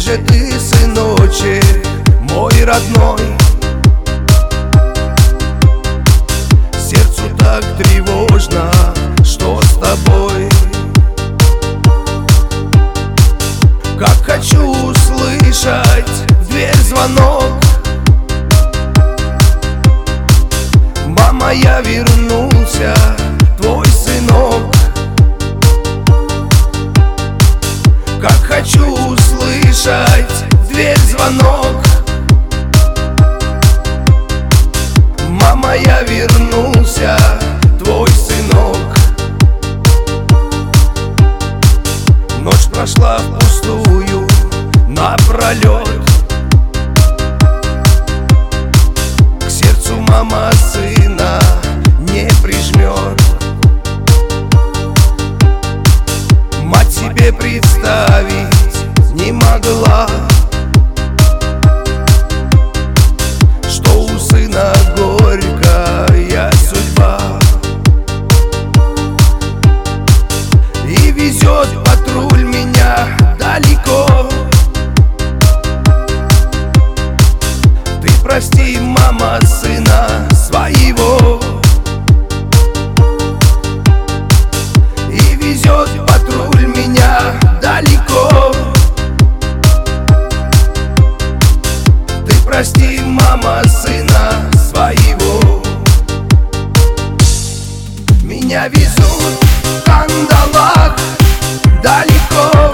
же ты, сыночек, мой родной? Сердцу так тревожно, что с тобой? Как хочу услышать в дверь звонок: мама, я вернулся, твой сынок. Как хочу услышать в дверь звонок: мама, я вернулся, твой сынок. Ночь прошла впустую, напролет. К сердцу мама сына не прижмет. Мать себе представить не могла, что у сына горькая судьба. И везет патруль меня далеко. Ты прости, мама, сына своего. И везет патруль меня далеко. Ты прости, мама, сына своего. Меня везут в кандалах далеко.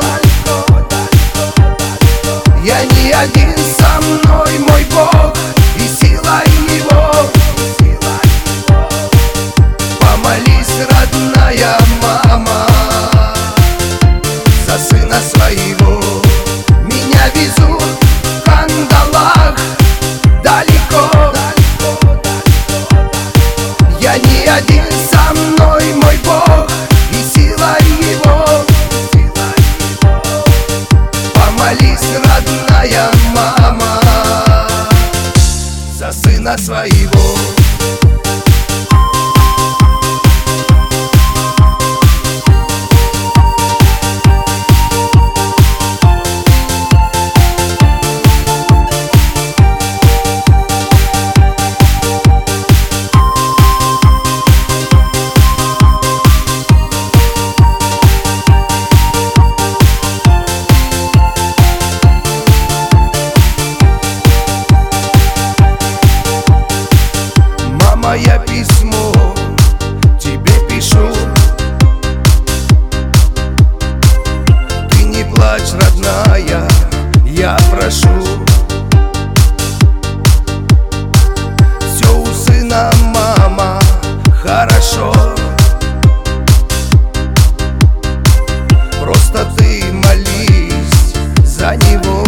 Я не один, со мной мой Бог и сила Его. Помолись, родная мама, за сына своего. Меня везут в кандалах далеко. Я не один, со мной мой Бог и сила Его. Помолись, родная мама, за сына своего. Я письмо тебе пишу. Ты не плачь, родная, я прошу. Все у сына, мама, хорошо. Просто ты молись за него.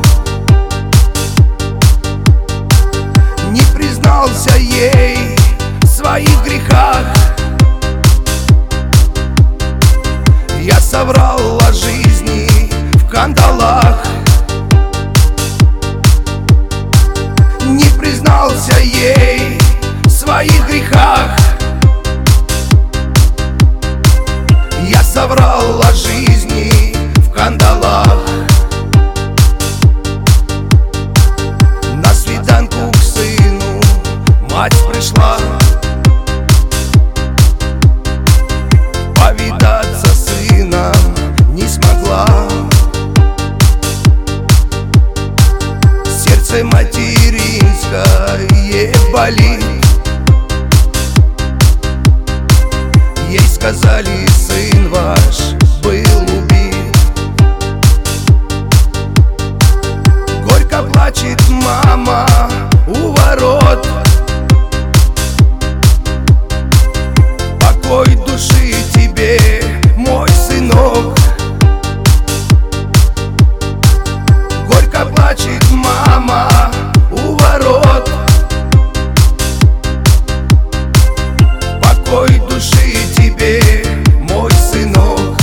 Не признался ей в своих грехах. Я соврал о жизни в кандалах. Не признался ей в своих грехах. Я соврал о жизни в кандалах. На свиданку к сыну мать пришла. Повидаться с сыном не смогла. Сердце материнское болит. Ей сказали, сын ваш был убит. Горько плачет мама у ворот. Покой души тебе, мой сынок. Горько плачет мама у ворот. Покой души тебе, мой сынок.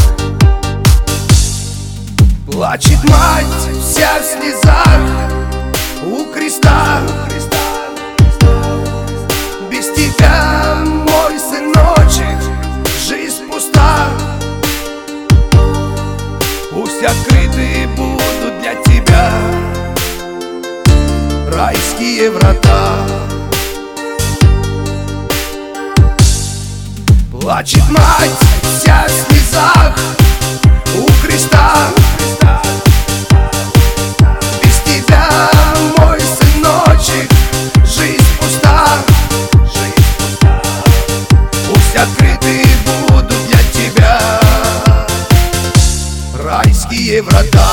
Плачет мать вся в слезах у креста. Без тебя, мой сыночек, жизнь пуста. Пусть открыты будут для тебя райские врата. Плачет мать вся в слезах у креста. Без тебя, мой сыночек, жизнь пуста. Пусть открыты будут для тебя райские врата.